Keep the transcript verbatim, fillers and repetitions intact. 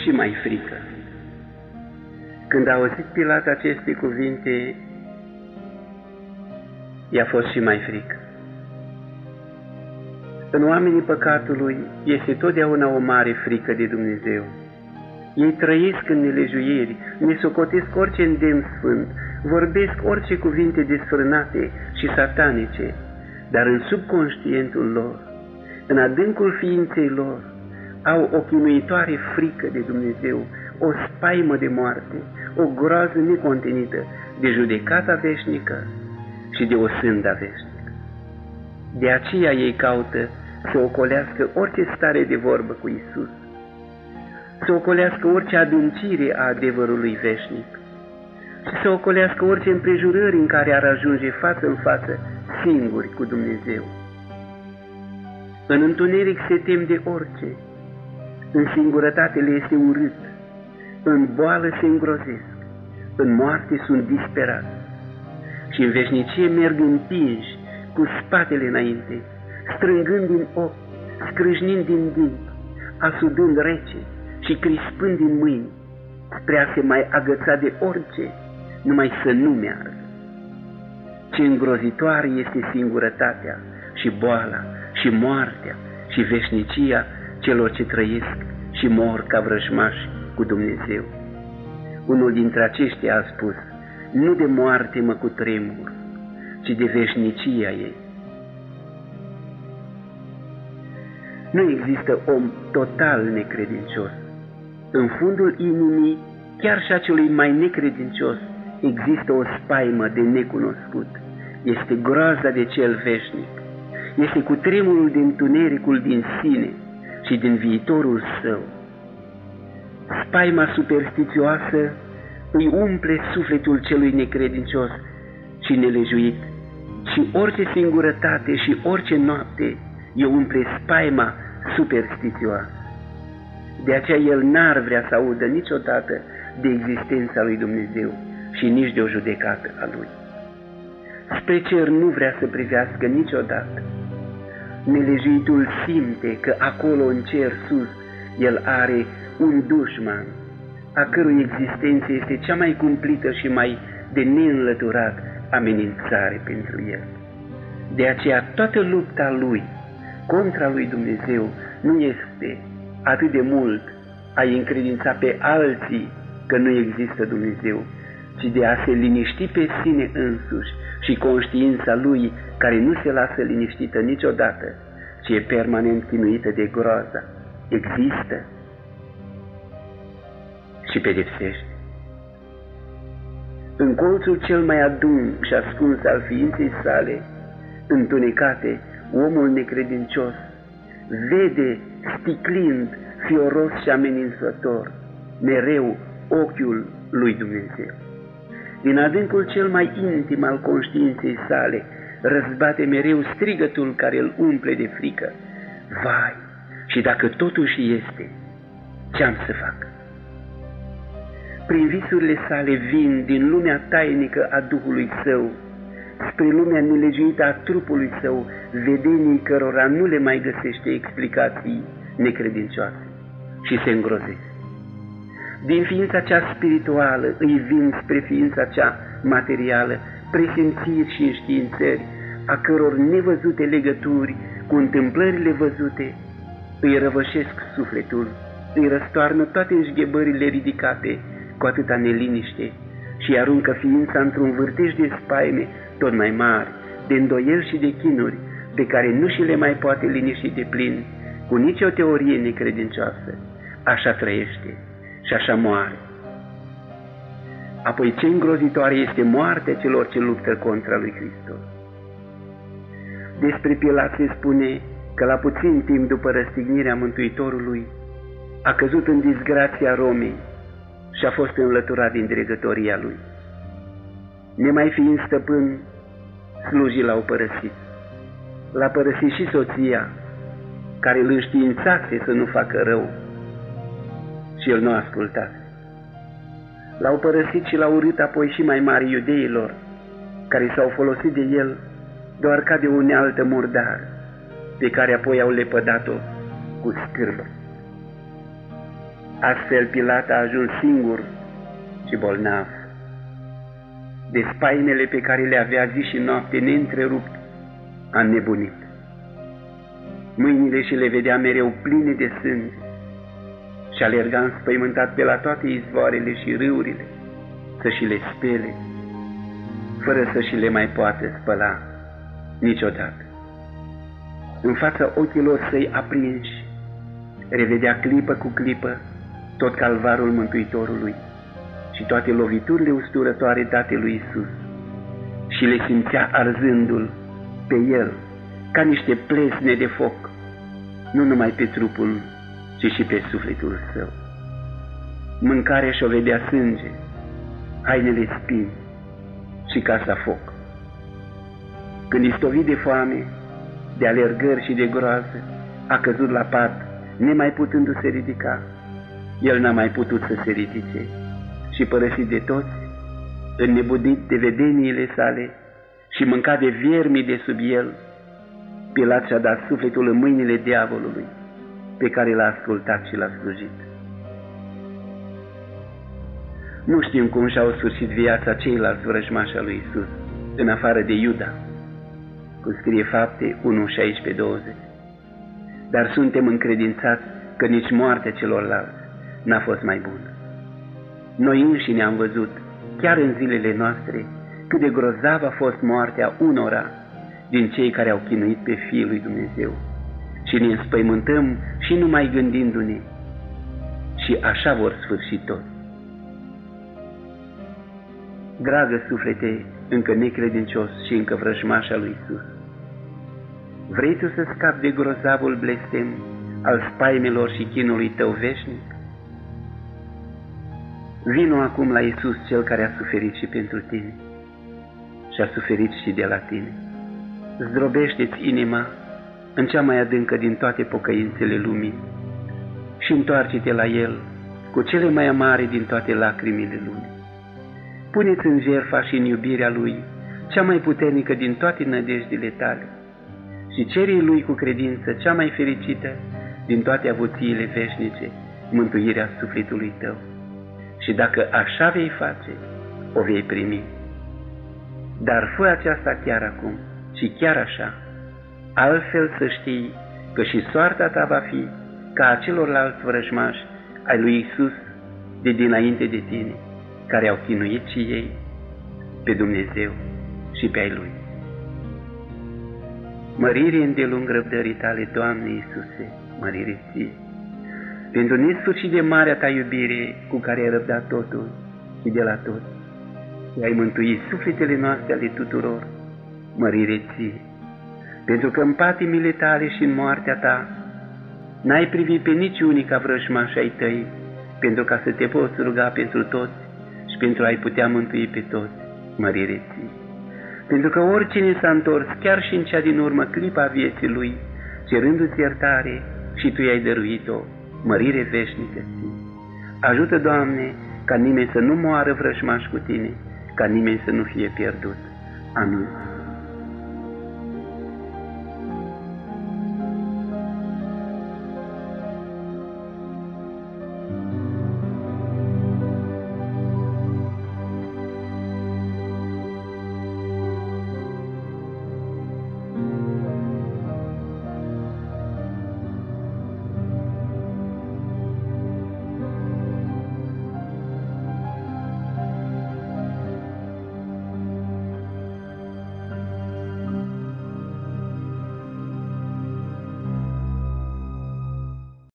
și mai frică. Când a auzit Pilat aceste cuvinte, i-a fost și mai frică. În oamenii păcatului este totdeauna o mare frică de Dumnezeu. Ei trăiesc în nelejuieri, ne socotesc orice îndemn sfânt, vorbesc orice cuvinte desfrânate și satanice, dar în subconștientul lor, în adâncul ființei lor, au o chinuitoare frică de Dumnezeu, o spaimă de moarte, o groază necontenită de judecata veșnică și de o sânda veșnică. De aceea ei caută să ocolească orice stare de vorbă cu Isus, să ocolească orice adâncire a adevărului veșnic și să ocolească orice împrejurări în care ar ajunge față în față singuri cu Dumnezeu. În întuneric se tem de orice, în singurătate le este urât, în boală se îngrozesc, în moarte sunt disperați și în veșnicie merg împinși cu spatele înainte, strângând din ochi, scrâșnind din dinți, asudând rece și crispând din mâini, spre a se mai agăța de orice, numai să nu meargă. Ce îngrozitoare este singurătatea și boala și moartea și veșnicia celor ce trăiesc și mor ca vrăjmași cu Dumnezeu. Unul dintre aceștia a spus: nu de moarte mă cutremur, ci de veșnicia ei. Nu există om total necredincios. În fundul inimii, chiar și a celui mai necredincios, există o spaimă de necunoscut. Este groaza de cel veșnic. Este cutremurul de întunericul din sine și din viitorul său. Spaima superstițioasă îi umple sufletul celui necredincios și nelejuit, și orice singurătate și orice noapte îi umple spaima superstițioasă. De aceea el n-ar vrea să audă niciodată de existența lui Dumnezeu și nici de o judecată a lui. Spre cer nu vrea să privească niciodată. Nelejuitul simte că acolo în cer sus el are un dușman, a cărui existență este cea mai cumplită și mai de neînlăturat amenințare pentru el. De aceea toată lupta lui contra lui Dumnezeu nu este atât de mult a-i încredința pe alții că nu există Dumnezeu, ci de a se liniști pe sine însuși și conștiința lui, care nu se lasă liniștită niciodată, ci e permanent chinuită de groaza. Există și pedepsește. În colțul cel mai adânc și ascuns al ființei sale, întunecate, omul necredincios vede sticlind, fioros și amenințător, mereu ochiul lui Dumnezeu. Din adâncul cel mai intim al conștiinței sale răzbate mereu strigătul care îl umple de frică: vai, și dacă totuși este, ce-am să fac? Prin visurile sale vin din lumea tainică a Duhului său spre lumea nelegiuită a trupului său vedenii cărora nu le mai găsește explicații necredincioase și se îngrozesc. Din ființa cea spirituală îi vin spre ființa cea materială presimțiri și înștiințări, a căror nevăzute legături cu întâmplările văzute îi răvășesc sufletul, îi răstoarnă toate înșghebările ridicate cu atâta neliniște și îi aruncă ființa într-un vârtej de spaime tot mai mari, de îndoieli și de chinuri, pe care nu și le mai poate liniști de plin cu nicio teorie necredincioasă. Așa trăiește și așa moare. Apoi ce îngrozitoare este moartea celor ce luptă contra lui Hristos. Despre Pilat se spune că la puțin timp după răstignirea Mântuitorului a căzut în disgrația Romei și a fost înlăturat din dregătoria lui. Nemai fiind stăpân, slujii l-au părăsit. L-a părăsit și soția, care îl înștiințase să nu facă rău, și el nu a ascultat. L-au părăsit și l-au urât apoi și mai mari iudeilor, care s-au folosit de el doar ca de o unealtă murdară, pe care apoi au lepădat-o cu scârbă. Astfel Pilat a ajuns singur și bolnav. De spaimele pe care le avea zi și noapte neîntrerupt, a înnebunit. Mâinile și le vedea mereu pline de sânge și alerga înspăimântat pe la toate izvoarele și râurile să și le spele, fără să și le mai poată spăla niciodată. În fața ochilor săi aprinși, revedea clipă cu clipă tot calvarul Mântuitorului și toate loviturile usturătoare date lui Isus și le simțea arzându-l pe el ca niște plesne de foc, nu numai pe trupul, ci și pe sufletul său. Mâncarea și-o vedea sânge, hainele spini și casa foc. Când istovit de foame, de alergări și de groază, a căzut la pat, nemai putându-se ridica. El n-a mai putut să se ridice și, părăsit de toți, înnebunit de vedeniile sale și mâncat de viermii de sub el, Pilat și-a dat sufletul în mâinile diavolului, pe care l-a ascultat și l-a slujit. Nu știm cum și-au sfârșit viața ceilalți vrăjmași al lui Isus, în afară de Iuda, cum scrie Fapte unu, șaisprezece, douăzeci. Dar suntem încredințați că nici moartea celorlalți n-a fost mai bună. Noi înșine am văzut, chiar în zilele noastre, cât de grozavă a fost moartea unora din cei care au chinuit pe Fiul lui Dumnezeu și ne înspăimântăm și numai gândindu-ne, și așa vor sfârși toți. Dragă suflete, încă necredincios și încă vrăjmaș al lui Isus, vrei tu să scapi de grozavul blestem al spaimelor și chinului tău veșnic? Vino acum la Isus, cel care a suferit și pentru tine și a suferit și de la tine. Zdrobește-ți inima în cea mai adâncă din toate pocăințele lumii și întoarce-te la El cu cele mai amare din toate lacrimile lumii. Pune-ți în jertfa și în iubirea Lui cea mai puternică din toate nădejdile tale și cere Lui cu credință cea mai fericită din toate avuțiile veșnice, mântuirea sufletului tău. Și dacă așa vei face, o vei primi. Dar fă aceasta chiar acum și chiar așa, altfel să știi că și soarta ta va fi ca a celorlalți vrăjmași ai lui Isus de dinainte de tine, care au chinuit și ei pe Dumnezeu și pe ai Lui. Mărire îndelung răbdării tale, Doamne Iisuse, mărire ție, pentru nesfârșit de marea ta iubire cu care ai răbdat totul și de la toți și ai mântuit sufletele noastre ale tuturor, mărire ție, pentru că în patimile tale și în moartea ta n-ai privit pe nici unica vrăjmași ai tăi, pentru ca să te poți ruga pentru toți și pentru a-i putea mântui pe toți, mărire ție. Pentru că oricine s-a întors, chiar și în cea din urmă clipa vieții lui, cerându-ți iertare și tu i-ai dăruit-o, mărire veșnică ție. Ajută, Doamne, ca nimeni să nu moară vrăjmaș cu tine, ca nimeni să nu fie pierdut. Amin.